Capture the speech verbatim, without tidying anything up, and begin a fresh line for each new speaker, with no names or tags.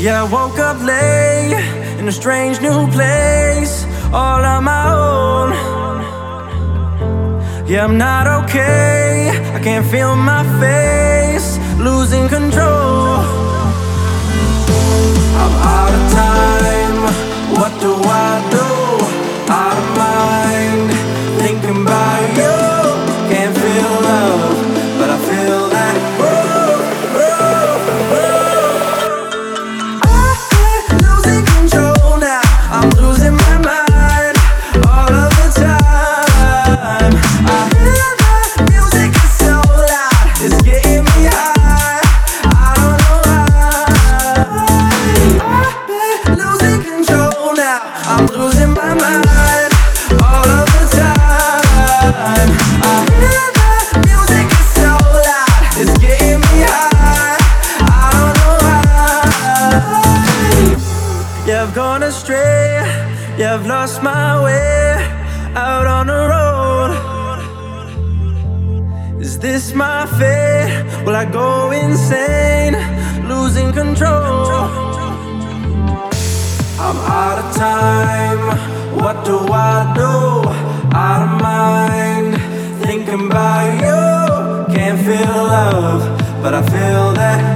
Yeah, I woke up late in a strange new place, all on my own. Yeah, I'm not okay, I can't feel my face, losing control. I'm out of time, what do I do? Out of mind, thinking about you. Can't feel love, but I feel that. Ooh, ooh, ooh. I'm losing control now, I'm losing my mind all of the time. I hear the music is so loud, it's getting me high, I don't know why. I'm losing control now, I'm losing my mind all of the time. I hear the music is so loud, it's getting me high, I don't know why. Yeah, I've gone astray, yeah, I've lost my way out on the road. Is this my fate? Will I go insane, losing control? I'm out of time, what do I do? Out of mind, thinking about you. Can't feel love, but I feel that.